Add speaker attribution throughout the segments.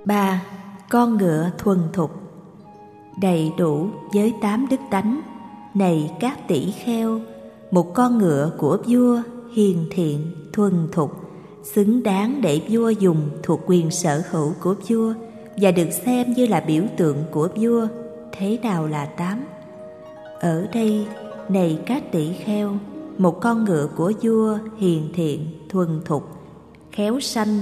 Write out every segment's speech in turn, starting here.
Speaker 1: 3. Con ngựa thuần thục. Đầy đủ với 8 đức tánh, này các tỷ kheo, một con ngựa của vua hiền thiện, thuần thục, xứng đáng để vua dùng, thuộc quyền sở hữu của vua và được xem như là biểu tượng của vua. Thế nào là 8? Ở đây, này các tỷ kheo, một con ngựa của vua hiền thiện, thuần thục, khéo sanh,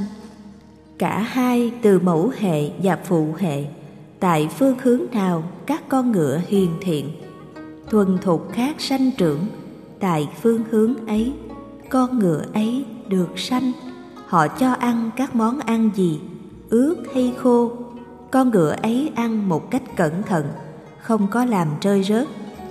Speaker 1: cả hai từ mẫu hệ và phụ hệ. Tại phương hướng nào các con ngựa hiền thiện, thuần thục khác sanh trưởng, tại phương hướng ấy con ngựa ấy được sanh. Họ cho ăn các món ăn gì, ướt hay khô, con ngựa ấy ăn một cách cẩn thận, không có làm rơi rớt.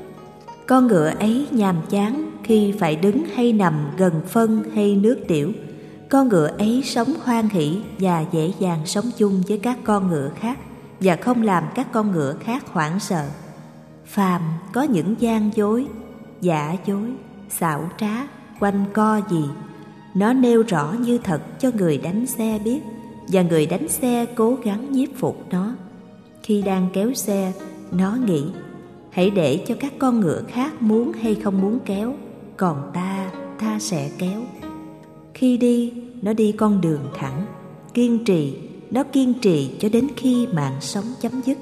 Speaker 1: Con ngựa ấy nhàm chán khi phải đứng hay nằm gần phân hay nước tiểu. Con ngựa ấy sống hoan hỷ và dễ dàng sống chung với các con ngựa khác và không làm các con ngựa khác hoảng sợ. Phàm có những gian dối, giả dối, xảo trá, quanh co gì, nó nêu rõ như thật cho người đánh xe biết, và người đánh xe cố gắng nhiếp phục nó. Khi đang kéo xe, nó nghĩ, hãy để cho các con ngựa khác muốn hay không muốn kéo, còn ta sẽ kéo. Khi đi, nó đi con đường thẳng, kiên trì, nó kiên trì cho đến khi mạng sống chấm dứt.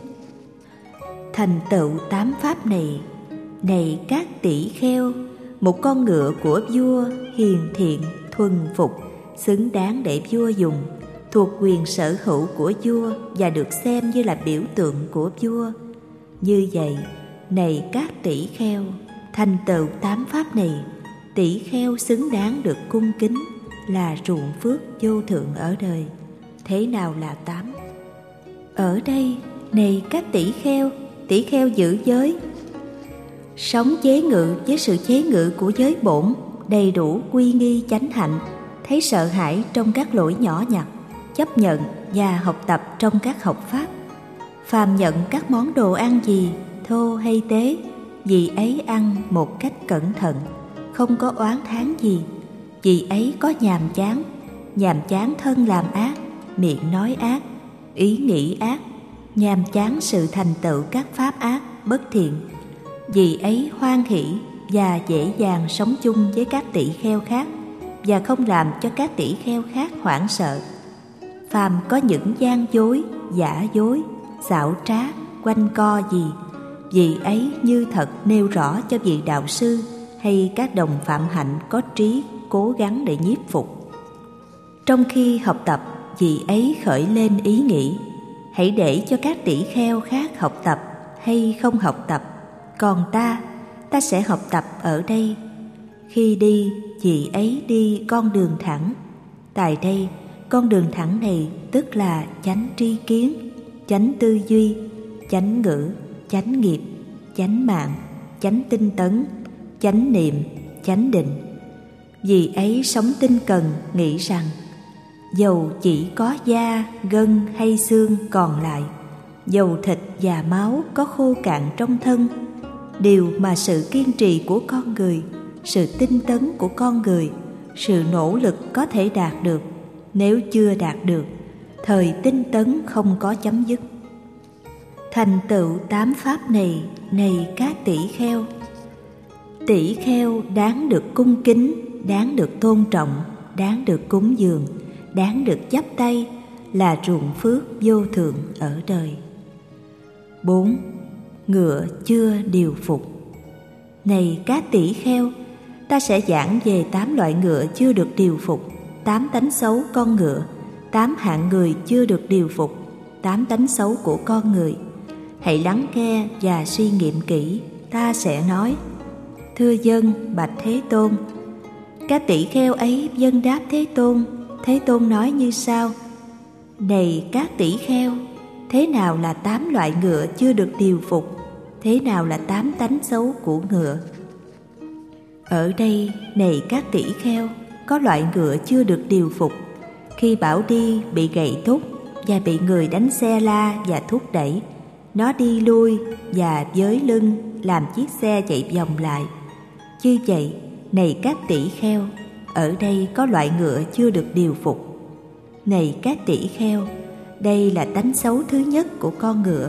Speaker 1: Thành tựu 8 pháp này, này các tỷ kheo, một con ngựa của vua hiền thiện, thuần phục, xứng đáng để vua dùng, thuộc quyền sở hữu của vua và được xem như là biểu tượng của vua. Như vậy, này các tỷ kheo, thành tựu 8 pháp này, tỷ kheo xứng đáng được cung kính, là ruộng phước vô thượng ở đời. Thế nào là 8? Ở đây, này các tỷ kheo giữ giới, sống chế ngự với sự chế ngự của giới bổn, đầy đủ quy nghi chánh hạnh, thấy sợ hãi trong các lỗi nhỏ nhặt, chấp nhận và học tập trong các học pháp. Phàm nhận các món đồ ăn gì, thô hay tế, vì ấy ăn một cách cẩn thận, không có oán thán gì. Vì ấy có nhàm chán thân làm ác, miệng nói ác, ý nghĩ ác, nhàm chán sự thành tựu các pháp ác, bất thiện. Vì ấy hoan hỷ và dễ dàng sống chung với các tỷ kheo khác và không làm cho các tỷ kheo khác hoảng sợ. Phàm có những gian dối, giả dối, xảo trá, quanh co gì, vì ấy như thật nêu rõ cho vị đạo sư hay các đồng phạm hạnh có trí cố gắng để nhiếp phục. Trong khi học tập, vị ấy khởi lên ý nghĩ, hãy để cho các tỷ kheo khác học tập hay không học tập, còn ta sẽ học tập ở đây. Khi đi, vị ấy đi con đường thẳng. Tại đây, con đường thẳng này tức là chánh tri kiến, chánh tư duy, chánh ngữ, chánh nghiệp, chánh mạng, chánh tinh tấn, chánh niệm, chánh định. Vì ấy sống tinh cần, nghĩ rằng dầu chỉ có da, gân hay xương còn lại, dầu thịt và máu có khô cạn trong thân, điều mà sự kiên trì của con người, sự tinh tấn của con người, sự nỗ lực có thể đạt được. Nếu chưa đạt được, thời tinh tấn không có chấm dứt. Thành tựu 8 pháp này, này các tỷ kheo đáng được cung kính, đáng được tôn trọng, đáng được cúng dường, đáng được chắp tay, là ruộng phước vô thượng ở đời. 4. Ngựa chưa điều phục. Này các tỷ kheo, ta sẽ giảng về 8 loại ngựa chưa được điều phục, 8 tánh xấu con ngựa, 8 hạng người chưa được điều phục, 8 tánh xấu của con người. Hãy lắng nghe và suy nghiệm kỹ, ta sẽ nói. Thưa dân, bạch Thế Tôn. Các tỷ kheo ấy vâng đáp Thế Tôn. Thế Tôn nói như sau: Này các tỷ kheo, thế nào là 8 loại ngựa chưa được điều phục? Thế nào là 8 tánh xấu của ngựa? Ở đây, này các tỷ kheo, có loại ngựa chưa được điều phục. Khi bảo đi bị gậy thúc và bị người đánh xe la và thúc đẩy, nó đi lui và với lưng làm chiếc xe chạy vòng lại. Như vậy, này các tỷ kheo, ở đây có loại ngựa chưa được điều phục. Này các tỷ kheo, đây là tánh xấu thứ nhất của con ngựa.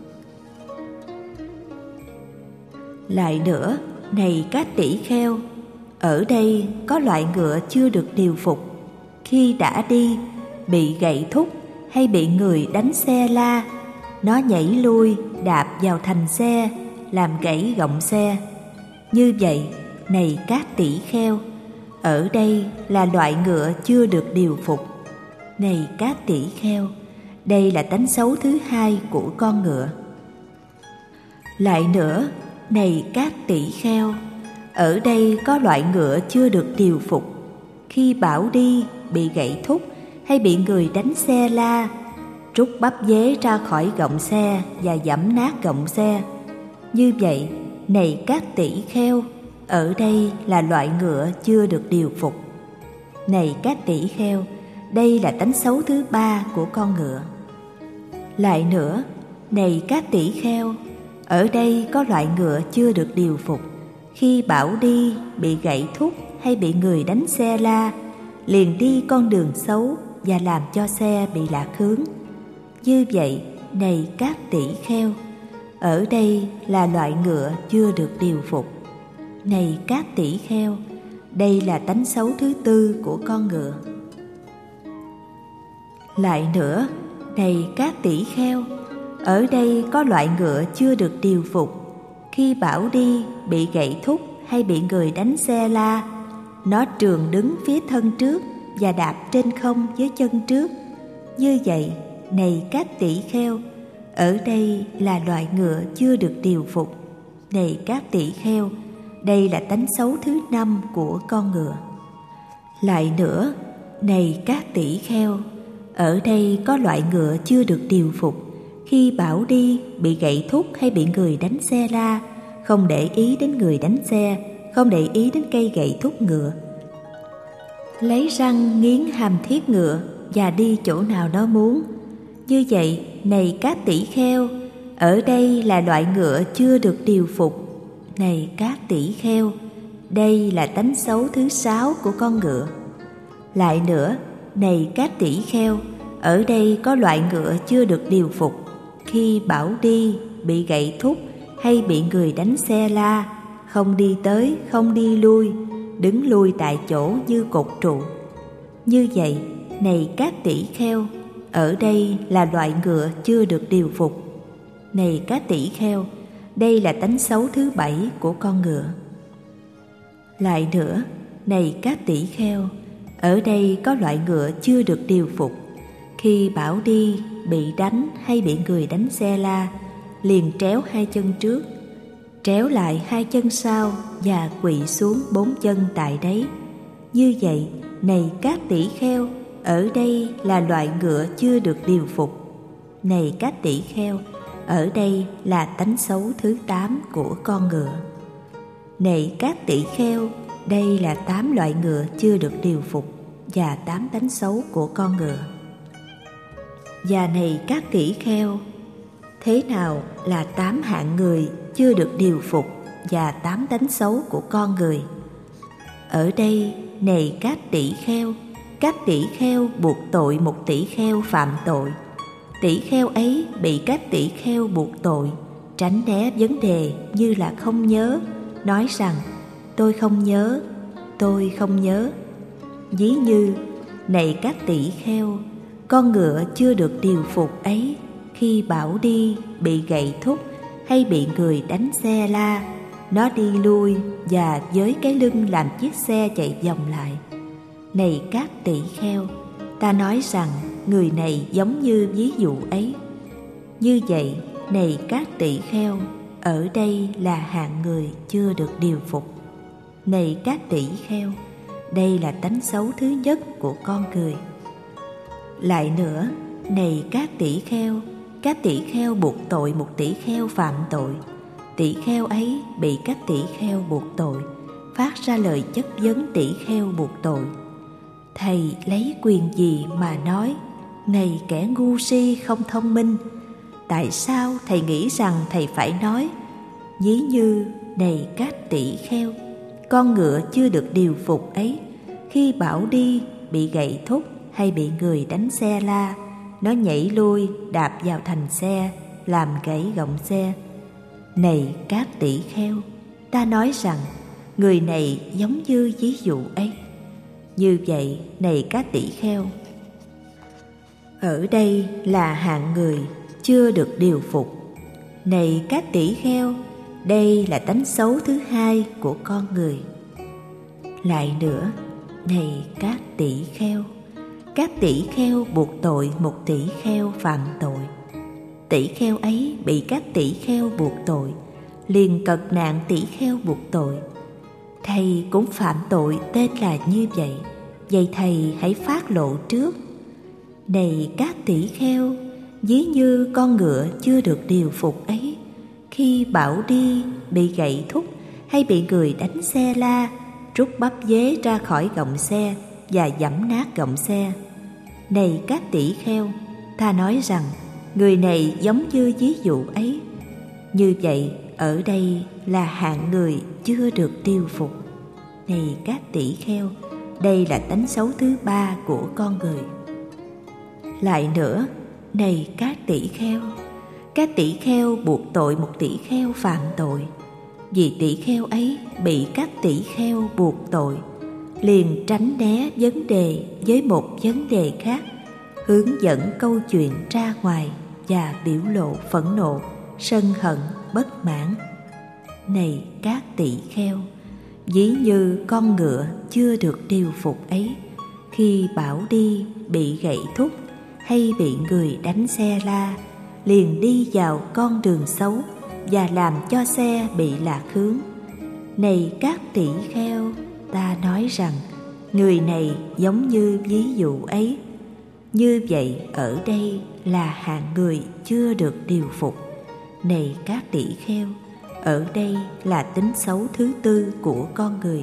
Speaker 1: Lại nữa, này các tỷ kheo, ở đây có loại ngựa chưa được điều phục. Khi đã đi, bị gậy thúc hay bị người đánh xe la, nó nhảy lui đạp vào thành xe, làm gãy gọng xe. Như vậy, này các tỷ kheo, ở đây là loại ngựa chưa được điều phục. Này các tỷ kheo, đây là tánh xấu thứ hai của con ngựa. Lại nữa, này các tỷ kheo, ở đây có loại ngựa chưa được điều phục. Khi bảo đi, bị gậy thúc hay bị người đánh xe la, trút bắp dế ra khỏi gọng xe và giẫm nát gọng xe. Như vậy, này các tỷ kheo, ở đây là loại ngựa chưa được điều phục. Này các tỷ kheo, đây là tánh xấu thứ ba của con ngựa. Lại nữa, này các tỷ kheo, ở đây có loại ngựa chưa được điều phục. Khi bảo đi, bị gậy thúc hay bị người đánh xe la, liền đi con đường xấu và làm cho xe bị lạc hướng. Như vậy, này các tỷ kheo, ở đây là loại ngựa chưa được điều phục. Này các tỷ kheo, đây là tánh xấu thứ tư của con ngựa. Lại nữa, này các tỷ kheo, ở đây có loại ngựa chưa được điều phục. Khi bảo đi, bị gậy thúc hay bị người đánh xe la, nó trường đứng phía thân trước và đạp trên không với chân trước. Như vậy, này các tỷ kheo, ở đây là loại ngựa chưa được điều phục. Này các tỷ kheo, đây là tánh xấu thứ năm của con ngựa. Lại nữa, này các tỷ kheo, ở đây có loại ngựa chưa được điều phục. Khi bảo đi, bị gậy thúc hay bị người đánh xe la, không để ý đến người đánh xe, không để ý đến cây gậy thúc ngựa, lấy răng nghiến hàm thiết ngựa và đi chỗ nào nó muốn. Như vậy, này các tỷ kheo, ở đây là loại ngựa chưa được điều phục. Này các tỷ kheo, đây là tánh xấu thứ sáu của con ngựa. Lại nữa, này các tỷ kheo, ở đây có loại ngựa chưa được điều phục. Khi bảo đi, bị gậy thúc hay bị người đánh xe la, không đi tới, không đi lui, đứng lui tại chỗ như cột trụ. Như vậy, này các tỷ kheo, ở đây là loại ngựa chưa được điều phục. Này các tỷ kheo, đây là tánh xấu thứ bảy của con ngựa. Lại nữa, này các tỷ kheo, ở đây có loại ngựa chưa được điều phục. Khi bảo đi, bị đánh hay bị người đánh xe la, liền tréo hai chân trước, tréo lại hai chân sau và quỵ xuống bốn chân tại đấy. Như vậy, này các tỷ kheo, ở đây là loại ngựa chưa được điều phục. Này các tỷ kheo, ở đây là tánh xấu thứ 8 của con ngựa. Này các tỷ kheo, đây là 8 loại ngựa chưa được điều phục và 8 tánh xấu của con ngựa. Và này các tỷ kheo, thế nào là 8 hạng người chưa được điều phục và 8 tánh xấu của con người? Ở đây, này các tỷ kheo buộc tội một tỷ kheo phạm tội. Tỷ kheo ấy bị các tỷ kheo buộc tội, tránh né vấn đề như là không nhớ, nói rằng tôi không nhớ, tôi không nhớ. Ví như, này các tỷ kheo, con ngựa chưa được điều phục ấy, khi bảo đi, bị gậy thúc hay bị người đánh xe la, nó đi lui và với cái lưng làm chiếc xe chạy vòng lại. Này các tỷ kheo, ta nói rằng người này giống như ví dụ ấy. Như vậy, này các tỷ kheo, ở đây là hạng người chưa được điều phục. Này các tỷ kheo, đây là tánh xấu thứ nhất của con người. Lại nữa, này các tỷ kheo buộc tội một tỷ kheo phạm tội. Tỷ kheo ấy bị các tỷ kheo buộc tội, phát ra lời chất vấn tỷ kheo buộc tội. Thầy lấy quyền gì mà nói, này kẻ ngu si không thông minh, tại sao thầy nghĩ rằng thầy phải nói? Ví như, này các tỷ kheo, con ngựa chưa được điều phục ấy, khi bảo đi, bị gậy thúc hay bị người đánh xe la, nó nhảy lui đạp vào thành xe, làm gãy gọng xe. Này các tỷ kheo, ta nói rằng người này giống như ví dụ ấy. Như vậy, này các tỷ kheo, ở đây là hạng người chưa được điều phục. Này các tỷ kheo, đây là tánh xấu thứ hai của con người. Lại nữa, này các tỷ kheo buộc tội một tỷ kheo phạm tội. Tỷ kheo ấy bị các tỷ kheo buộc tội, liền cật nạn tỷ kheo buộc tội. Thầy cũng phạm tội tên là như vậy, vậy thầy hãy phát lộ trước. Này các tỷ kheo, ví như con ngựa chưa được điều phục ấy, khi bảo đi bị gậy thúc hay bị người đánh xe la, rút bắp dế ra khỏi gọng xe và giẫm nát gọng xe. Này các tỷ kheo, ta nói rằng người này giống như ví dụ ấy. Như vậy, ở đây là hạng người chưa được điều phục. Này các tỷ kheo, đây là tánh xấu thứ ba của con người. Lại nữa, này các tỷ kheo buộc tội một tỷ kheo phạm tội. Vì tỷ kheo ấy bị các tỷ kheo buộc tội, liền tránh né vấn đề với một vấn đề khác, hướng dẫn câu chuyện ra ngoài và biểu lộ phẫn nộ, sân hận, bất mãn. Này các tỷ kheo, ví như con ngựa chưa được điều phục ấy, khi bảo đi bị gậy thúc hay bị người đánh xe la, liền đi vào con đường xấu và làm cho xe bị lạc hướng. Này các tỷ kheo, ta nói rằng người này giống như ví dụ ấy. Như vậy, ở đây là hạng người chưa được điều phục. Này các tỷ kheo, ở đây là tính xấu thứ tư của con người.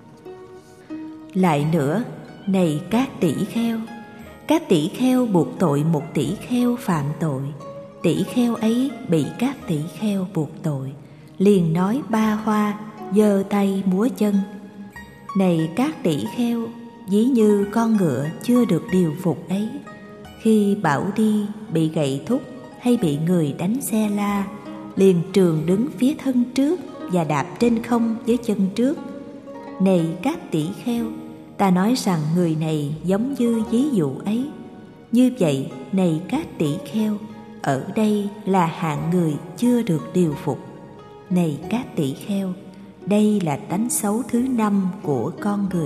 Speaker 1: Lại nữa, này các tỷ kheo buộc tội một tỷ kheo phạm tội. Tỷ kheo ấy bị các tỷ kheo buộc tội, liền nói ba hoa, giơ tay múa chân. Này các tỷ kheo, ví như con ngựa chưa được điều phục ấy, khi bảo đi bị gậy thúc hay bị người đánh xe la, liền trường đứng phía thân trước và đạp trên không với chân trước. Này các tỷ kheo, ta nói rằng người này giống như ví dụ ấy. Như vậy, này các tỷ kheo, ở đây là hạng người chưa được điều phục. Này các tỷ kheo, đây là tánh xấu thứ năm của con người.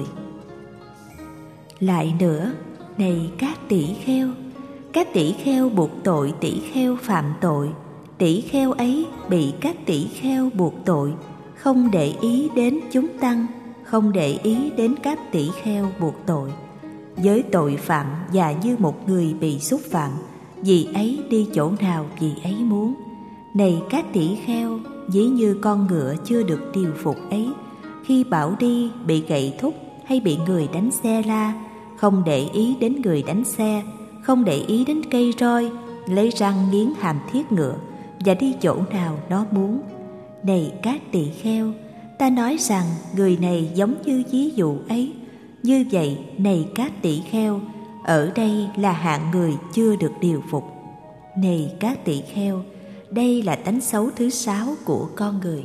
Speaker 1: Lại nữa, này các tỷ kheo buộc tội tỷ kheo phạm tội. Tỷ kheo ấy bị các tỷ kheo buộc tội, không để ý đến chúng tăng, không để ý đến các tỷ kheo buộc tội. Với tội phạm và như một người bị xúc phạm, vì ấy đi chỗ nào vì ấy muốn. Này các tỷ kheo, ví như con ngựa chưa được điều phục ấy, khi bảo đi bị gậy thúc hay bị người đánh xe la, không để ý đến người đánh xe, không để ý đến cây roi, lấy răng nghiến hàm thiết ngựa và đi chỗ nào nó muốn. Này các tỷ kheo, ta nói rằng người này giống như ví dụ ấy. Như vậy, này các tỷ kheo, ở đây là hạng người chưa được điều phục. Này các tỷ kheo, đây là tánh xấu thứ sáu của con người.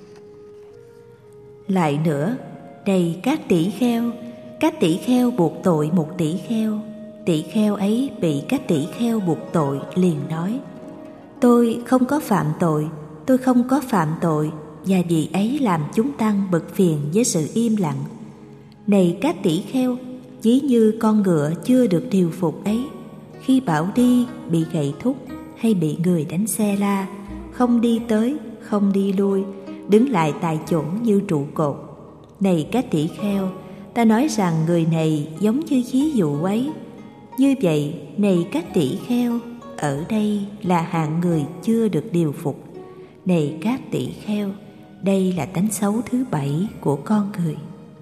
Speaker 1: Lại nữa, này các tỷ kheo buộc tội một tỷ kheo. Tỷ kheo ấy bị các tỷ kheo buộc tội, liền nói: tôi không có phạm tội, và vì ấy làm chúng tăng bực phiền với sự im lặng. Này các tỷ kheo, ví như con ngựa chưa được điều phục ấy, khi bảo đi bị gậy thúc hay bị người đánh xe la, không đi tới, không đi lui, đứng lại tại chỗ như trụ cột. Này các tỷ kheo, ta nói rằng người này giống như ví dụ ấy. Như vậy, này các tỷ kheo, ở đây là hạng người chưa được điều phục. Này các tỷ kheo, đây là tánh xấu thứ bảy của con người.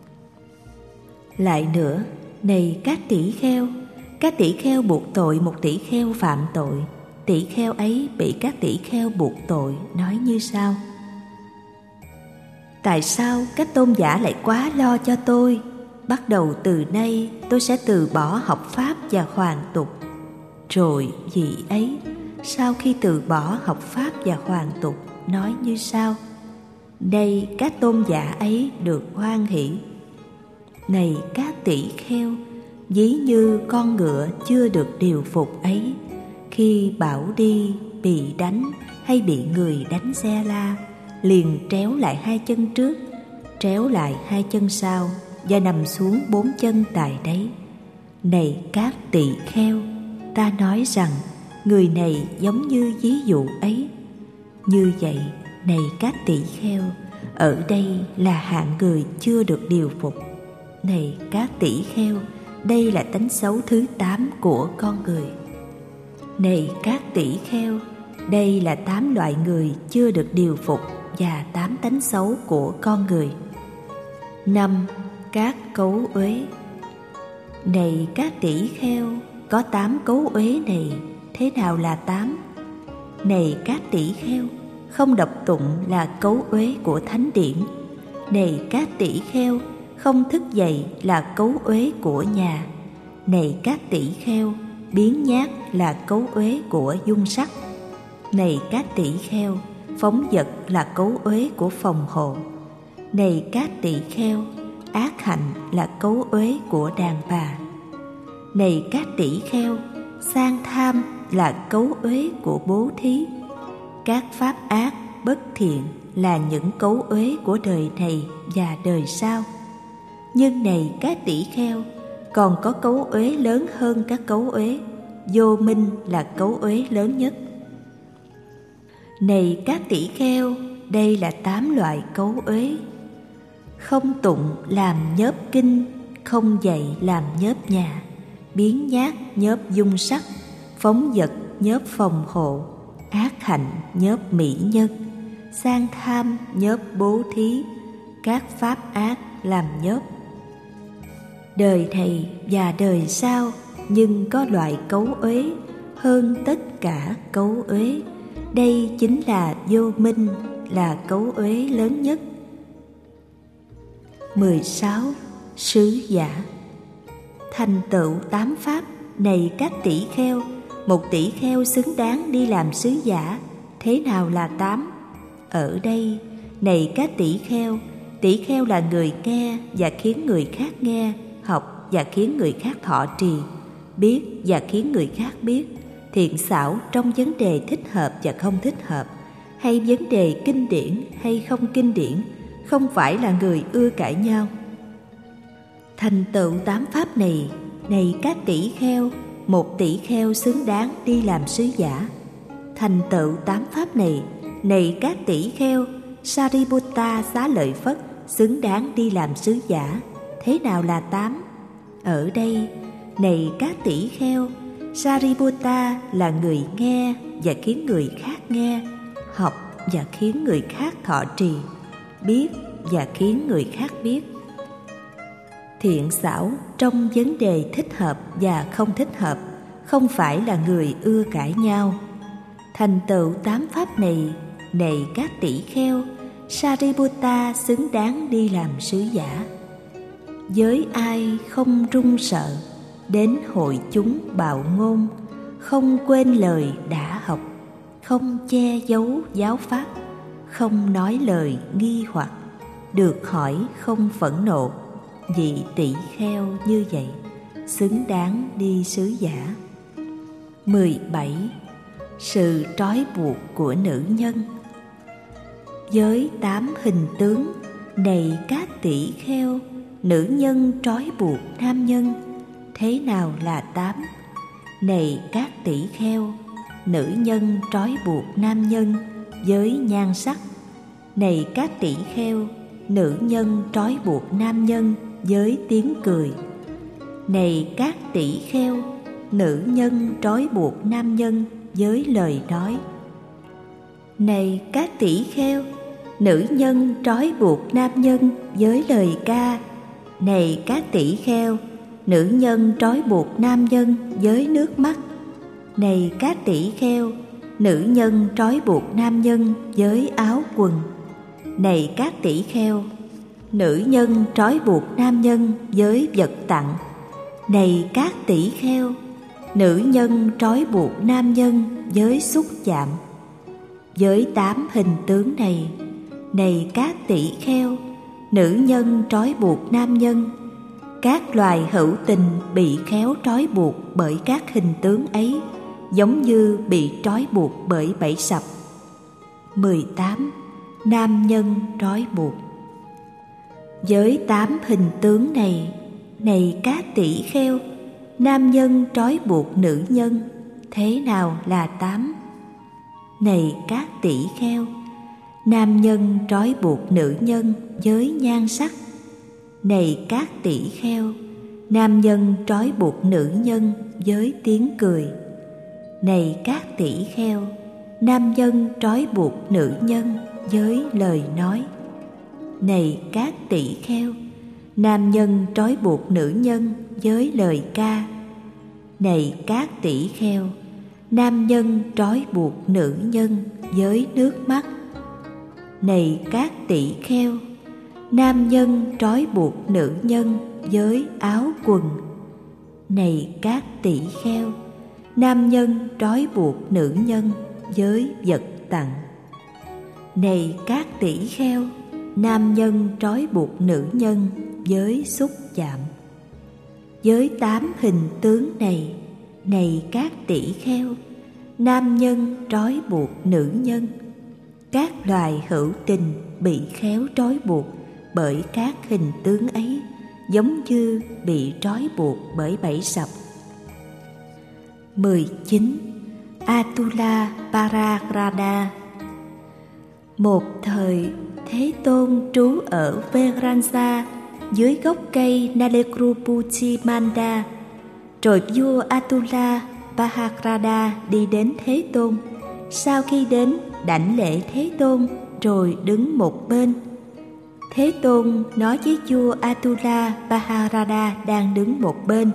Speaker 1: Lại nữa, này các tỷ kheo buộc tội một tỷ kheo phạm tội. Tỷ kheo ấy bị các tỷ kheo buộc tội, nói như sau: tại sao các tôn giả lại quá lo cho tôi? Bắt đầu từ nay tôi sẽ từ bỏ học pháp và hoàn tục. rồi vị ấy sau khi từ bỏ học pháp và hoàn tục nói như sau: đây các tôn giả ấy được hoan hỷ. Này các tỷ kheo, ví như con ngựa chưa được điều phục ấy, khi bảo đi bị đánh hay bị người đánh xe la, liền tréo lại hai chân trước, tréo lại hai chân sau và nằm xuống bốn chân tại đấy. Này các tỳ kheo, ta nói rằng người này giống như ví dụ ấy. Như vậy, này các tỳ kheo, ở đây là hạng người chưa được điều phục. Này các tỳ kheo, đây là tánh xấu thứ 8 của con người. Này các tỳ kheo, đây là 8 loại người chưa được điều phục và 8 tánh xấu của con người. 5. Các cấu uế. Này các tỷ kheo, có 8 cấu uế này, thế nào là 8? Này các tỷ kheo, không đọc tụng là cấu uế của thánh điển. Này các tỷ kheo, không thức dậy là cấu uế của nhà. Này các tỷ kheo, biếng nhác là cấu uế của dung sắc. Này các tỷ kheo, phóng dật là cấu uế của phòng hộ. Này các tỷ kheo, ác hạnh là cấu uế của đàn bà. Này các tỷ kheo, sang tham là cấu uế của bố thí. Các pháp ác, bất thiện là những cấu uế của đời này và đời sau. Nhưng này các tỷ kheo, còn có cấu uế lớn hơn các cấu uế. Vô minh là cấu uế lớn nhất. Này các tỷ kheo, đây là 8 loại cấu uế. Không tụng làm nhớp kinh, không dạy làm nhớp nhà, biếng nhác nhớp dung sắc, phóng dật nhớp phòng hộ, ác hạnh nhớp mỹ nhân, sang tham nhớp bố thí, các pháp ác làm nhớp. Đời này và đời sau, nhưng có loại cấu uế hơn tất cả cấu uế. Đây chính là vô minh, là cấu uế lớn nhất. 16. Sứ giả. Thành tựu 8 pháp. Này các tỷ kheo, một tỷ kheo xứng đáng đi làm sứ giả. Thế nào là 8? Ở đây, này các tỷ kheo là người nghe và khiến người khác nghe, học và khiến người khác thọ trì, biết và khiến người khác biết, thiện xảo trong vấn đề thích hợp và không thích hợp, hay vấn đề kinh điển hay không kinh điển, không phải là người ưa cãi nhau. Thành tựu 8 pháp này, này các tỷ kheo, một tỷ kheo xứng đáng đi làm sứ giả. Thành tựu 8 pháp này, này các tỷ kheo, Sariputta Xá Lợi Phất xứng đáng đi làm sứ giả. Thế nào là 8? Ở đây, này các tỷ kheo, Sariputta là người nghe và khiến người khác nghe, học và khiến người khác thọ trì, biết và khiến người khác biết, thiện xảo trong vấn đề thích hợp và không thích hợp, không phải là người ưa cãi nhau. Thành tựu 8 pháp này, này các tỷ kheo, Sariputta xứng đáng đi làm sứ giả. Với ai không run sợ, đến hội chúng bạo ngôn, không quên lời đã học, không che giấu giáo pháp, không nói lời nghi hoặc, được hỏi không phẫn nộ, vị tỷ kheo như vậy xứng đáng đi sứ giả. 17. Sự trói buộc của nữ nhân. Với 8 hình tướng, này các tỷ kheo, nữ nhân trói buộc nam nhân. Thế nào là 8? Này các tỷ kheo, nữ nhân trói buộc nam nhân với nhan sắc. Này các tỷ kheo, nữ nhân trói buộc nam nhân với tiếng cười. Này các tỷ kheo, nữ nhân trói buộc nam nhân với lời nói. Này các tỷ kheo, nữ nhân trói buộc nam nhân với lời ca. Này các tỷ kheo, nữ nhân trói buộc nam nhân với nước mắt. Này các tỷ kheo, nữ nhân trói buộc nam nhân với áo quần. Này các tỷ kheo, nữ nhân trói buộc nam nhân với vật tặng. Này các tỷ kheo, nữ nhân trói buộc nam nhân với xúc chạm. Với 8 hình tướng này, này các tỷ kheo, nữ nhân trói buộc nam nhân. Các loài hữu tình bị khéo trói buộc bởi các hình tướng ấy, giống như bị trói buộc bởi bẫy sập. 18. Nam nhân trói buộc. Với 8 hình tướng này, này các tỷ kheo, nam nhân trói buộc nữ nhân. Thế nào là 8? Này các tỷ kheo, nam nhân trói buộc nữ nhân với nhan sắc. Này các tỷ kheo, nam nhân trói buộc nữ nhân với tiếng cười. Này các tỷ kheo, nam nhân trói buộc nữ nhân với lời nói. Này các tỷ kheo, nam nhân trói buộc nữ nhân với lời ca. Này các tỷ kheo, nam nhân trói buộc nữ nhân với nước mắt. Này các tỷ kheo, nam nhân trói buộc nữ nhân với áo quần. Này các tỷ kheo, nam nhân trói buộc nữ nhân với vật tặng. Này các tỷ kheo, nam nhân trói buộc nữ nhân với xúc chạm. Với 8 hình tướng này, này các tỷ kheo, nam nhân trói buộc nữ nhân. Các loài hữu tình bị khéo trói buộc bởi các hình tướng ấy, giống như bị trói buộc bởi bẫy sập. 19. Atula Paragrada. Một thời, Thế Tôn trú ở Veransa dưới gốc cây Nalekrupuchi Manda. Rồi vua Atula Paragrada đi đến Thế Tôn. Sau khi đến, đảnh lễ Thế Tôn rồi đứng một bên. Thế Tôn nói với vua Atula Paragrada đang đứng một bên: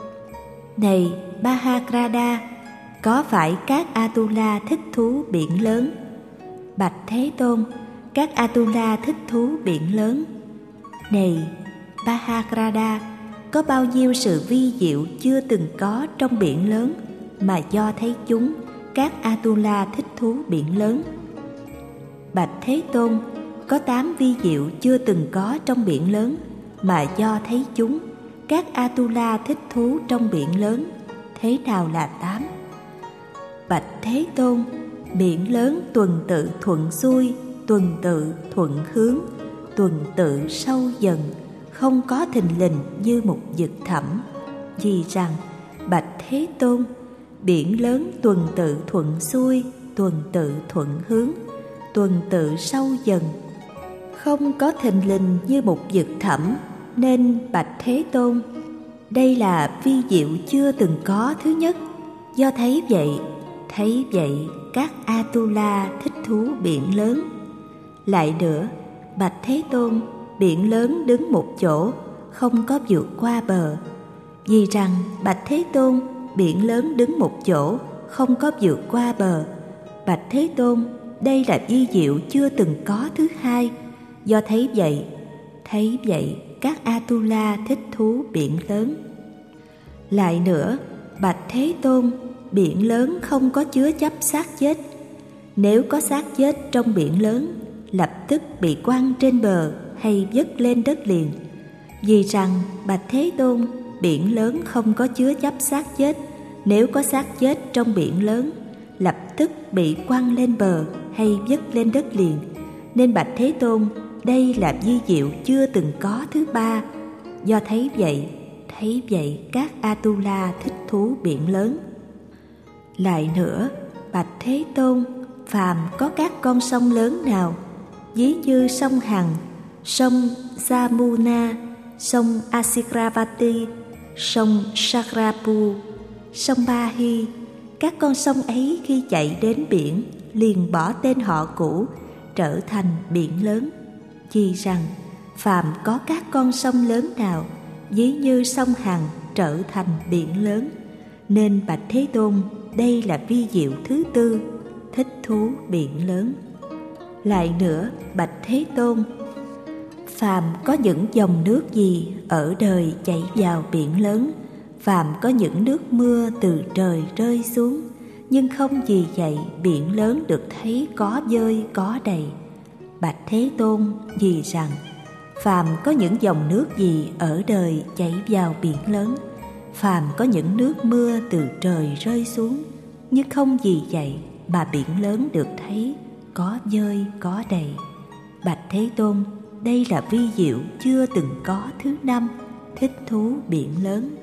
Speaker 1: Này Paragrada, có phải các Atula thích thú biển lớn? Bạch Thế Tôn, các Atula thích thú biển lớn. Này Paragrada, có bao nhiêu sự vi diệu chưa từng có trong biển lớn mà do thấy chúng, các Atula thích thú biển lớn. Bạch Thế Tôn, có 8 vi diệu chưa từng có trong biển lớn mà do thấy chúng, các Atula thích thú trong biển lớn. Thế nào là 8? Bạch Thế Tôn, biển lớn tuần tự thuận xuôi, tuần tự thuận hướng, tuần tự sâu dần, không có thình lình như một vực thẳm. Vì rằng, bạch Thế Tôn, biển lớn tuần tự thuận xuôi, tuần tự thuận hướng, tuần tự sâu dần, không có thình lình như một vực thẳm, nên bạch Thế Tôn, đây là vi diệu chưa từng có thứ nhất. Do thấy vậy các Atula thích thú biển lớn. Lại nữa, bạch Thế Tôn, biển lớn đứng một chỗ, không có vượt qua bờ. Vì rằng, bạch Thế Tôn, biển lớn đứng một chỗ, không có vượt qua bờ. Bạch Thế Tôn, đây là vi diệu chưa từng có thứ hai. Do thấy vậy các Atula thích thú biển lớn. Lại nữa, bạch Thế Tôn, biển lớn không có chứa chấp xác chết. Nếu có xác chết trong biển lớn, lập tức bị quăng trên bờ hay vứt lên đất liền. Vì rằng, bạch Thế Tôn, biển lớn không có chứa chấp xác chết. Nếu có xác chết trong biển lớn, lập tức bị quăng lên bờ hay vứt lên đất liền. Nên bạch Thế Tôn, đây là vi diệu chưa từng có thứ ba. Do thấy vậy các Atula thích thú biển lớn. Lại nữa, bạch Thế Tôn, phàm có các con sông lớn nào, ví như sông Hằng, sông Jamuna, sông Asikravati, sông Sakrapu, sông Bahi, các con sông ấy khi chạy đến biển liền bỏ tên họ cũ, trở thành biển lớn. Vì rằng, phàm có các con sông lớn nào, ví như sông Hằng, trở thành biển lớn, nên bạch Thế Tôn, đây là vi diệu thứ tư, thích thú biển lớn. Lại nữa, bạch Thế Tôn, phàm có những dòng nước gì ở đời chảy vào biển lớn, phàm có những nước mưa từ trời rơi xuống, nhưng không vì vậy biển lớn được thấy có vơi có đầy. Bạch Thế Tôn, vì rằng phàm có những dòng nước gì ở đời chảy vào biển lớn, phàm có những nước mưa từ trời rơi xuống, nhưng không vì vậy mà biển lớn được thấy có vơi có đầy. Bạch Thế Tôn, đây là vi diệu chưa từng có thứ năm, thích thú biển lớn.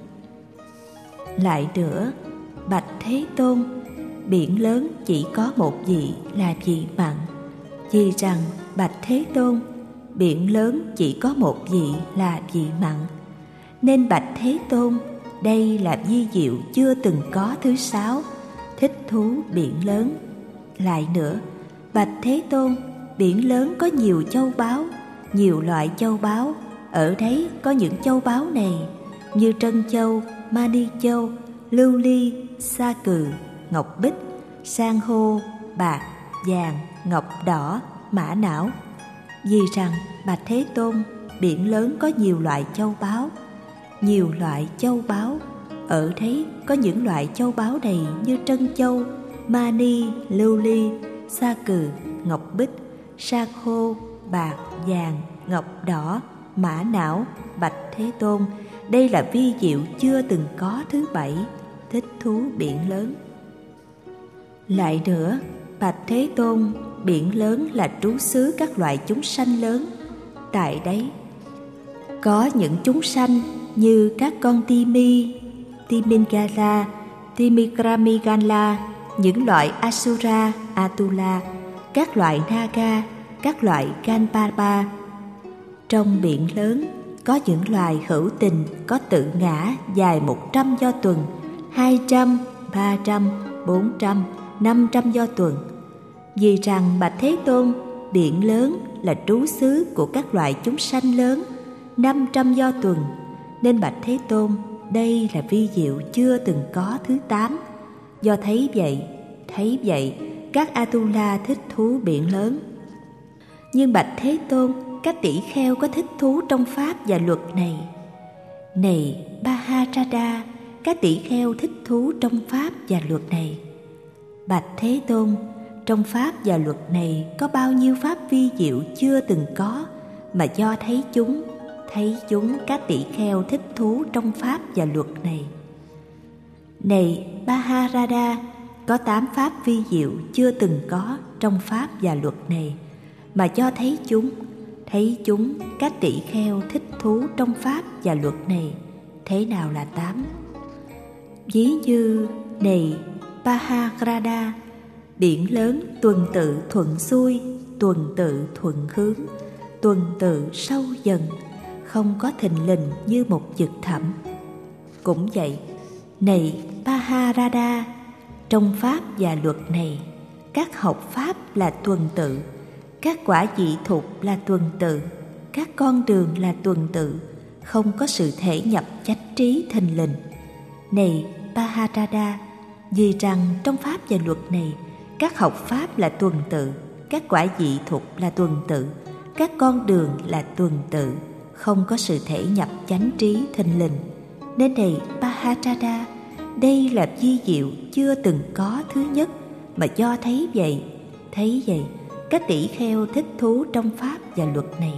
Speaker 1: Lại nữa, Bạch Thế Tôn, biển lớn chỉ có một vị là vị mặn. Vì rằng Bạch Thế Tôn, biển lớn chỉ có một vị là vị mặn, nên Bạch Thế Tôn, đây là vi diệu chưa từng có thứ sáu, thích thú biển lớn. Lại nữa, Bạch Thế Tôn, biển lớn có nhiều châu báu, nhiều loại châu báu. Ở đấy có những châu báu này như trân châu, mani châu, lưu ly, sa cừ, ngọc bích, san hô, bạc, vàng, ngọc đỏ, mã não. Vì rằng Bạch Thế Tôn, biển lớn có nhiều loại châu báu, nhiều loại châu báu. Ở đấy có những loại châu báu này như trân châu, mani, lưu ly, sa cừ, ngọc bích, san hô, bạc, vàng, ngọc đỏ, mã não. Bạch Thế Tôn, đây là vi diệu chưa từng có thứ bảy, thích thú biển lớn. Lại nữa, Bạch Thế Tôn, biển lớn là trú xứ các loại chúng sanh lớn. Tại đấy có những chúng sanh như các con Timi, Timingala, Timikramigala, những loại Asura, Atula, các loại Naga, các loại Ganpapa. Trong biển lớn có những loài hữu tình có tự ngã dài 100 do tuần, 200, 300, 400, 500 do tuần. Vì rằng Bạch Thế Tôn, biển lớn là trú xứ của các loại chúng sanh lớn, 500 do tuần, nên Bạch Thế Tôn, đây là vi diệu chưa từng có thứ 8. Do thấy vậy, các Atula thích thú biển lớn. Nhưng Bạch Thế Tôn, các tỷ kheo có thích thú trong pháp và luật này. Này Maharada, các tỷ kheo thích thú trong pháp và luật này. Bạch Thế Tôn, trong pháp và luật này có bao nhiêu pháp vi diệu chưa từng có, mà do thấy chúng các tỷ kheo thích thú trong pháp và luật này. Này Maharada, có 8 pháp vi diệu chưa từng có trong pháp và luật này, mà do thấy chúng các tỷ kheo thích thú trong pháp và luật này. Thế nào là 8? Ví như, này Maharada, biển lớn tuần tự thuận xuôi, tuần tự thuận hướng, tuần tự sâu dần, không có thình lình như một vực thẳm. Cũng vậy, này Maharada, trong pháp và luật này, các học pháp là tuần tự, các quả vị thục là tuần tự, các con đường là tuần tự, không có sự thể nhập chánh trí thình lình. Này Maharada, vì rằng trong pháp và luật này, các học pháp là tuần tự, các quả vị thục là tuần tự, các con đường là tuần tự, không có sự thể nhập chánh trí thình lình. Nên này Maharada, đây là vi diệu chưa từng có thứ nhất, mà do thấy vậy, các tỷ kheo thích thú trong pháp và luật này.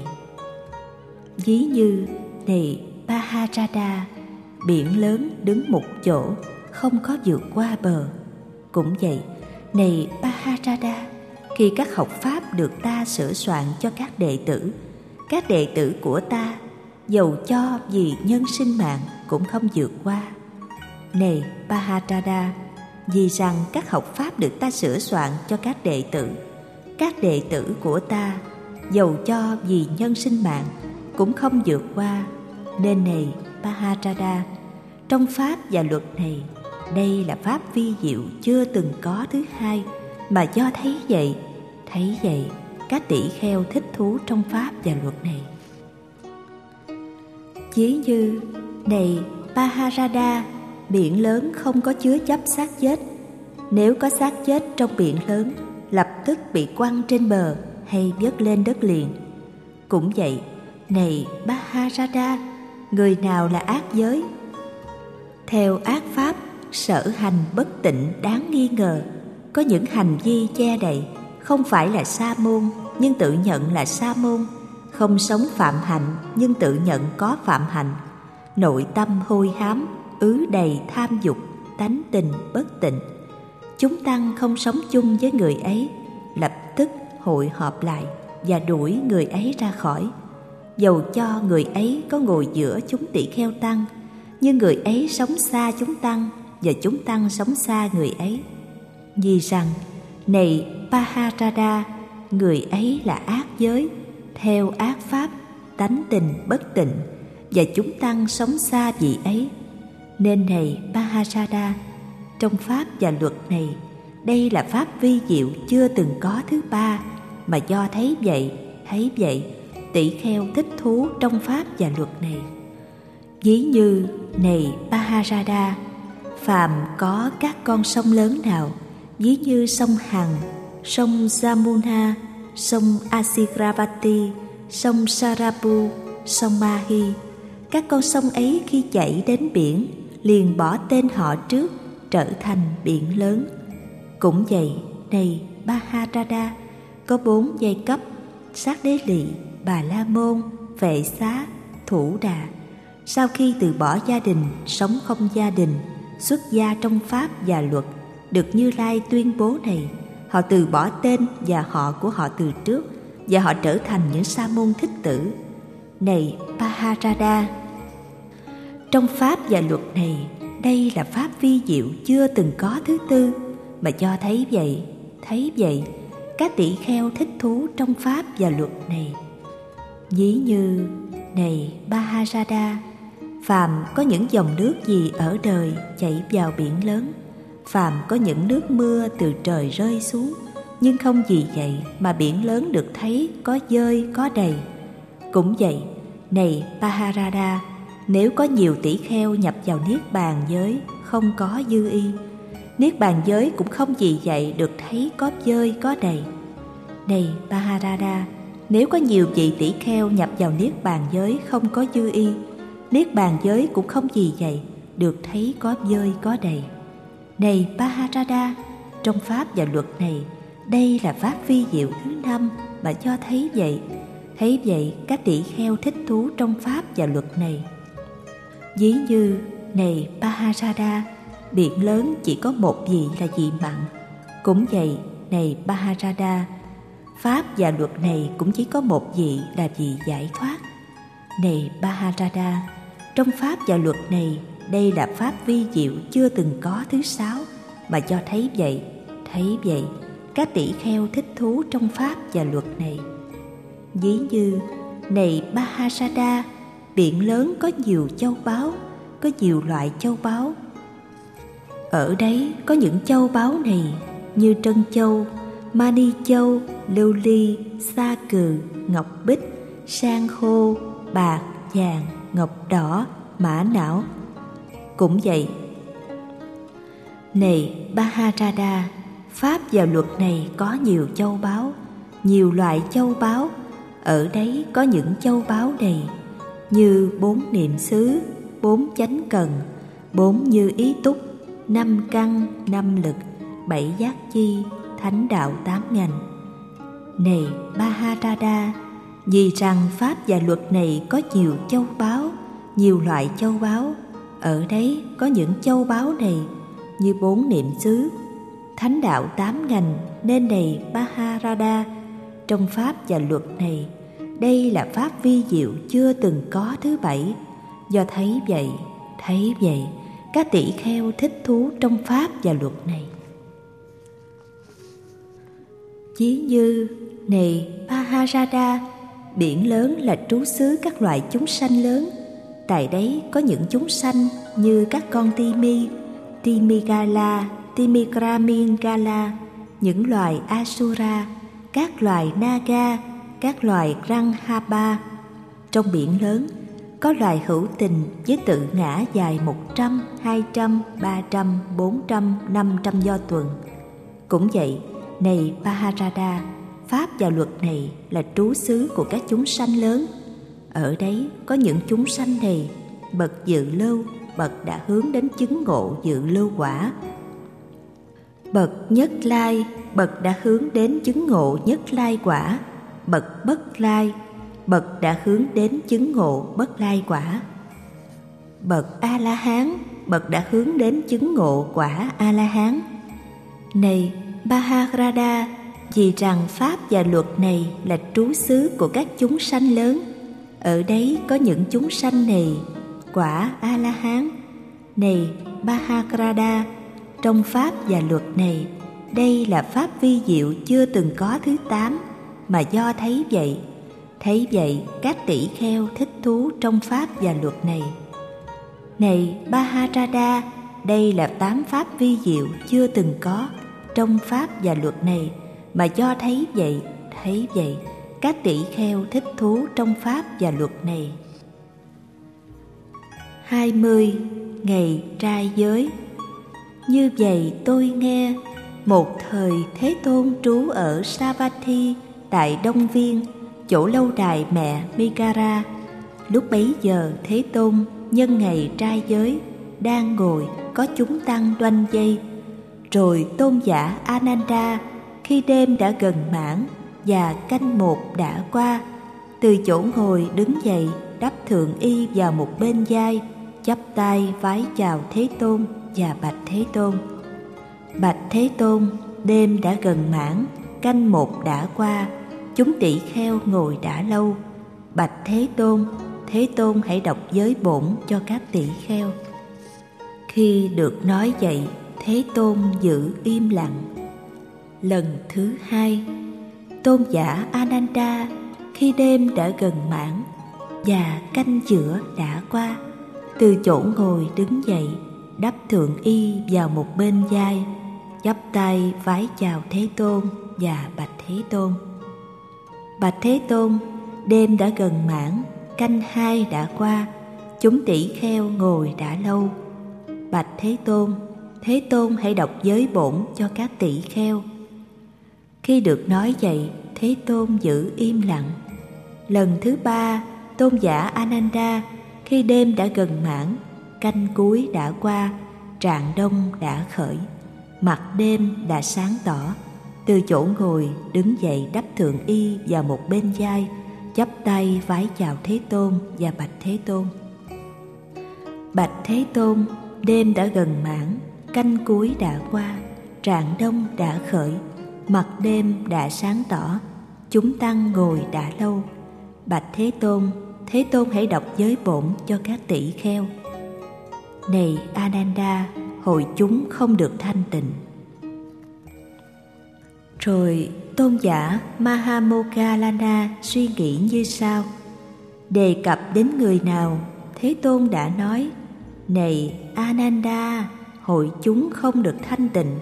Speaker 1: Ví như, này Maharada, biển lớn đứng một chỗ, không có vượt qua bờ. Cũng vậy, này Maharada, khi các học pháp được ta sửa soạn cho các đệ tử của ta, dầu cho vì nhân sinh mạng cũng không vượt qua. Này Maharada, vì rằng các học pháp được ta sửa soạn cho các đệ tử của ta, dầu cho vì nhân sinh mạng cũng không vượt qua, nên này Maharada, trong pháp và luật này, đây là pháp vi diệu chưa từng có thứ hai, mà do thấy vậy, các tỷ kheo thích thú trong pháp và luật này. Ví như, này Maharada, biển lớn không có chứa chấp xác chết. Nếu có xác chết trong biển lớn, lập tức bị quăng trên bờ hay vớt lên đất liền. Cũng vậy, này Maharada, người nào là ác giới? Theo ác pháp, sở hành bất tịnh đáng nghi ngờ. Có những hành vi che đậy, không phải là sa môn nhưng tự nhận là sa môn, không sống phạm hạnh nhưng tự nhận có phạm hạnh. Nội tâm hôi hám, ứ đầy tham dục, tánh tình bất tịnh. Chúng tăng không sống chung với người ấy, lập tức hội họp lại và đuổi người ấy ra khỏi. Dầu cho người ấy có ngồi giữa chúng tỷ kheo tăng, nhưng người ấy sống xa chúng tăng và chúng tăng sống xa người ấy. Vì rằng, này Paharada, người ấy là ác giới, theo ác pháp, tánh tình bất tịnh, và chúng tăng sống xa vị ấy. Nên này Paharada, trong pháp và luật này, đây là pháp vi diệu chưa từng có thứ ba, mà do thấy vậy, tỷ kheo thích thú trong pháp và luật này. Ví như, này Paharada, phàm có các con sông lớn nào, ví như sông Hằng, sông Jamuna, sông Asigravati, sông Sarapu, sông Mahi, các con sông ấy khi chảy đến biển liền bỏ tên họ trước, trở thành biển lớn. Cũng vậy, này Paharada, có 4 giai cấp: Sát Đế Lị, Bà La Môn, Vệ Xá, Thủ Đà. Sau khi từ bỏ gia đình, sống không gia đình, xuất gia trong pháp và luật, được Như Lai tuyên bố này, họ từ bỏ tên và họ của họ từ trước, và họ trở thành những sa môn thích tử. Này Paharada, trong pháp và luật này, đây là pháp vi diệu chưa từng có thứ tư, mà do thấy vậy, các tỷ kheo thích thú trong pháp và luật này. Ví như, này Paharada, phàm có những dòng nước gì ở đời chảy vào biển lớn, phàm có những nước mưa từ trời rơi xuống, nhưng không vì vậy mà biển lớn được thấy có dơi có đầy. Cũng vậy, này Paharada, nếu có nhiều tỷ kheo nhập vào niết bàn giới không có dư y, niết bàn giới cũng không vì vậy được thấy có dơi có đầy. Này Paharada, nếu có nhiều vị tỷ kheo nhập vào niết bàn giới không có dư y, niết bàn giới cũng không vì vậy được thấy có dơi có đầy. Này Paharada, trong pháp và luật này, đây là pháp vi diệu thứ 5, mà do thấy vậy các tỷ kheo thích thú trong pháp và luật này. Ví như, này Paharada, biển lớn chỉ có một vị là vị mặn. Cũng vậy, này Paharada, pháp và luật này cũng chỉ có một vị là vị giải thoát. Này Paharada, trong pháp và luật này, đây là pháp vi diệu chưa từng có thứ 6, mà do thấy vậy, các tỷ kheo thích thú trong pháp và luật này. Ví như, này Paharada, biển lớn có nhiều châu báu, có nhiều loại châu báu. Ở đấy có những châu báu này như trân châu, mani châu, lưu ly, sa cừ, ngọc bích, san hô, bạc, vàng, ngọc đỏ, mã não. Cũng vậy, này Paharada, pháp và luật này có nhiều châu báu, nhiều loại châu báu. Ở đấy có những châu báu này như 4 niệm xứ, 4 chánh cần, 4 như ý túc, 5 căn, 5 lực, 7 giác chi, thánh đạo 8 ngành. Này Paharada, vì rằng pháp và luật này có nhiều châu báu, nhiều loại châu báu, ở đấy có những châu báu này như 4 niệm xứ, thánh đạo 8 ngành. Nên này Paharada, trong pháp và luật này, đây là pháp vi diệu chưa từng có thứ 7. Do thấy vậy, các tỷ kheo thích thú trong pháp và luật này. Ví như, này Paharada, biển lớn là trú xứ các loại chúng sanh lớn. Tại đấy có những chúng sanh như các con Timi, Timigala, Timigramingala, những loài Asura, các loài Naga, các loài Ranghapa. Trong biển lớn có loài hữu tình với tự ngã dài 100, 200, 300, 400, 500 do tuần. Cũng vậy, này Paharada, pháp và luật này là trú xứ của các chúng sanh lớn. Ở đấy có những chúng sanh này bậc dự lưu, bậc đã hướng đến chứng ngộ dự lưu quả. Bậc Nhất Lai, bậc đã hướng đến chứng ngộ Nhất Lai quả. Bậc Bất Lai, bậc đã hướng đến chứng ngộ Bất Lai quả. Bậc A-la-hán, bậc đã hướng đến chứng ngộ quả A-la-hán. Này Mahabharata, vì rằng pháp và luật này là trú xứ của các chúng sanh lớn, ở đấy có những chúng sanh này quả A-la-hán. Này Mahabharata, trong pháp và luật này, đây là pháp vi diệu chưa từng có thứ 8, mà do thấy vậy các tỷ kheo thích thú trong pháp và luật này. Này Mahabharata, đây là 8 pháp vi diệu chưa từng có trong pháp và luật này, mà do thấy vậy các tỷ kheo thích thú trong pháp và luật này. 20. Ngày trai giới. Như vậy tôi nghe, một thời Thế Tôn trú ở Savatthi tại Đông Viên, chỗ lâu đài mẹ Mikara. Lúc bấy giờ Thế Tôn nhân ngày trai giới đang ngồi, có chúng tăng đoanh dây. Rồi tôn giả Ananda, khi đêm đã gần mãn và canh 1 đã qua, từ chỗ ngồi đứng dậy, đắp thượng y vào một bên vai, chắp tay vái chào Thế Tôn và bạch Thế Tôn: Bạch Thế Tôn, đêm đã gần mãn, canh 1 đã qua, chúng tỷ kheo ngồi đã lâu. Bạch Thế Tôn hãy đọc giới bổn cho các tỷ kheo. Khi được nói vậy, Thế Tôn giữ im lặng. Lần thứ 2, tôn giả Ananda, khi đêm đã gần mãn và canh giữa đã qua, từ chỗ ngồi đứng dậy, đắp thượng y vào một bên vai, chắp tay vái chào Thế Tôn và bạch Thế Tôn: Bạch Thế Tôn, đêm đã gần mãn, canh 2 đã qua, chúng tỷ kheo ngồi đã lâu. Bạch Thế Tôn hãy đọc giới bổn cho các tỷ kheo. Khi được nói vậy, Thế Tôn giữ im lặng. Lần thứ 3, tôn giả Ananda, khi đêm đã gần mãn, canh cuối đã qua, rạng đông đã khởi, mặt đêm đã sáng tỏ, từ chỗ ngồi đứng dậy đắp thượng y vào một bên vai, chắp tay vái chào Thế Tôn và bạch Thế Tôn: Bạch Thế Tôn, đêm đã gần mãn, canh cuối đã qua, rạng đông đã khởi, mặt đêm đã sáng tỏ, chúng tăng ngồi đã lâu. Bạch Thế Tôn hãy đọc giới bổn cho các tỷ kheo. Này Ananda, hội chúng không được thanh tịnh. Rồi tôn giả Mahamoggallana suy nghĩ như sau: đề cập đến người nào, Thế Tôn đã nói: này Ananda, hội chúng không được thanh tịnh.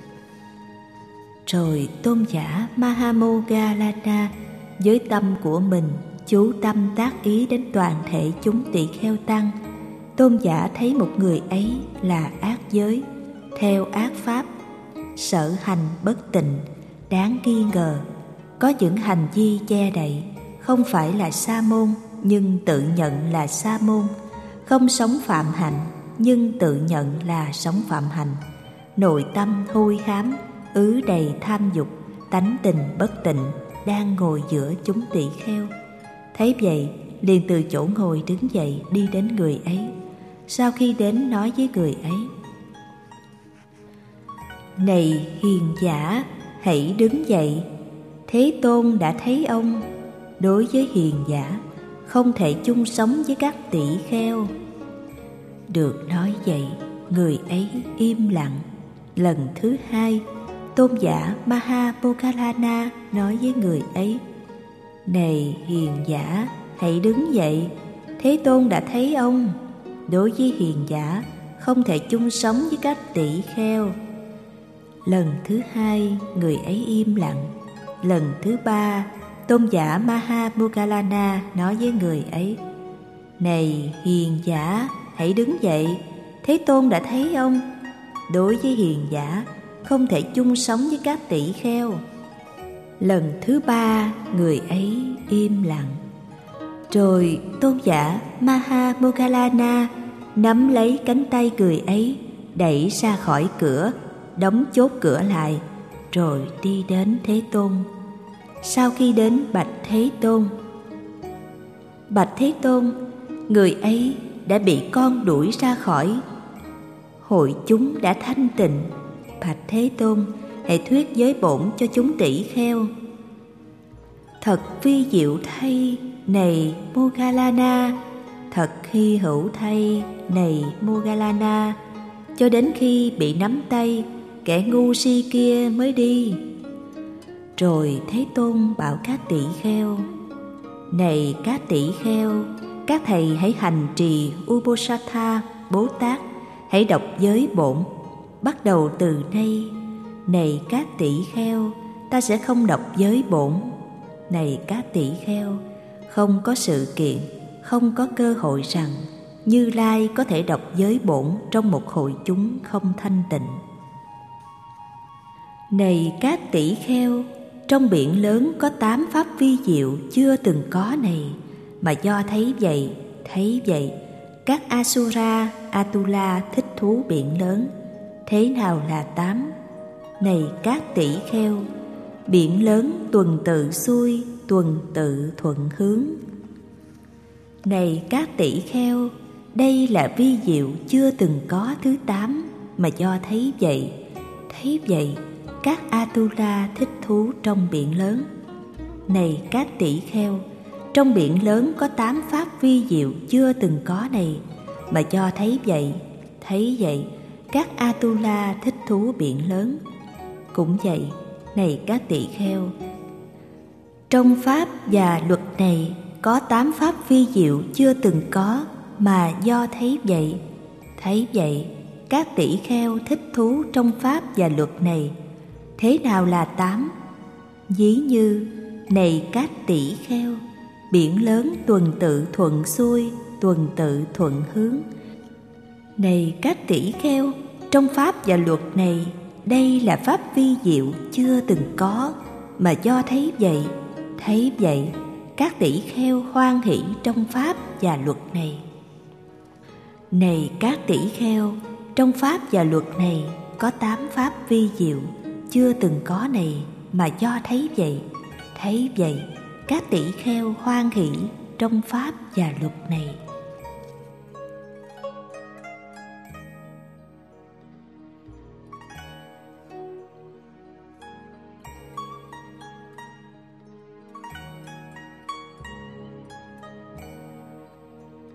Speaker 1: Rồi tôn giả Mahamoggallana với tâm của mình chú tâm tác ý đến toàn thể chúng tỳ kheo tăng. Tôn giả thấy một người ấy là ác giới, theo ác pháp, sở hành bất tịnh, đáng nghi ngờ, có những hành vi che đậy, không phải là sa môn nhưng tự nhận là sa môn, không sống phạm hạnh nhưng tự nhận là sống phạm hạnh, nội tâm hôi hám, ứ đầy tham dục, tánh tình bất tịnh, đang ngồi giữa chúng tỳ kheo. Thấy vậy, liền từ chỗ ngồi đứng dậy đi đến người ấy. Sau khi đến nói với người ấy: này hiền giả, hãy đứng dậy, Thế Tôn đã thấy ông. Đối với hiền giả, không thể chung sống với các tỷ kheo. Được nói vậy, người ấy im lặng. Lần thứ 2, tôn giả Mahamoggallana nói với người ấy: này hiền giả, hãy đứng dậy, Thế Tôn đã thấy ông. Đối với hiền giả, không thể chung sống với các tỷ kheo. Lần thứ 2, người ấy im lặng. Lần thứ 3, tôn giả Mahamoggallana nói với người ấy: này hiền giả, hãy đứng dậy, Thế Tôn đã thấy ông. Đối với hiền giả, không thể chung sống với các tỷ kheo. Lần thứ 3, người ấy im lặng. Rồi tôn giả Mahamoggallana nắm lấy cánh tay người ấy, đẩy ra khỏi cửa, đóng chốt cửa lại, rồi đi đến Thế Tôn. Sau khi đến bạch Thế Tôn: Bạch Thế Tôn, người ấy đã bị con đuổi ra khỏi hội chúng đã thanh tịnh. Bạch Thế Tôn, hãy thuyết giới bổn cho chúng tỷ kheo. Thật vi diệu thay này Moggallana, thật hy hữu thay này Moggallana, cho đến khi bị nắm tay, kẻ ngu si kia mới đi. Rồi Thế Tôn bảo các tỷ kheo: Này các tỷ kheo, các thầy hãy hành trì Uposatha Bồ Tát, hãy đọc giới bổn. Bắt đầu từ nay, này các tỷ kheo, ta sẽ không đọc giới bổn. Này các tỷ kheo, không có sự kiện, không có cơ hội rằng Như Lai có thể đọc giới bổn trong một hội chúng không thanh tịnh. Này các tỷ kheo, trong biển lớn có 8 pháp vi diệu chưa từng có này, mà do thấy vậy, các Asura, Atula thích thú biển lớn. Thế nào là 8? Này các tỷ kheo, biển lớn tuần tự xuôi, tuần tự thuận hướng. Này các tỷ kheo, đây là vi diệu chưa từng có thứ 8, mà do thấy vậy, các Atula thích thú trong biển lớn. Này các tỷ kheo, trong biển lớn có 8 pháp vi diệu chưa từng có này, mà do thấy vậy, các Atula thích thú biển lớn. Cũng vậy, này các tỷ kheo, trong pháp và luật này có 8 pháp vi diệu chưa từng có, mà do thấy vậy, các tỷ kheo thích thú trong pháp và luật này. Thế nào là 8? Ví như, này các tỷ kheo, biển lớn tuần tự thuận xuôi, tuần tự thuận hướng. Này các tỷ kheo, trong pháp và luật này, đây là pháp vi diệu chưa từng có, mà do thấy vậy, các tỷ kheo hoan hỷ trong pháp và luật này. Này các tỷ kheo, trong pháp và luật này có 8 pháp vi diệu chưa từng có này, mà do thấy vậy, các tỷ kheo hoan hỷ trong pháp và luật này.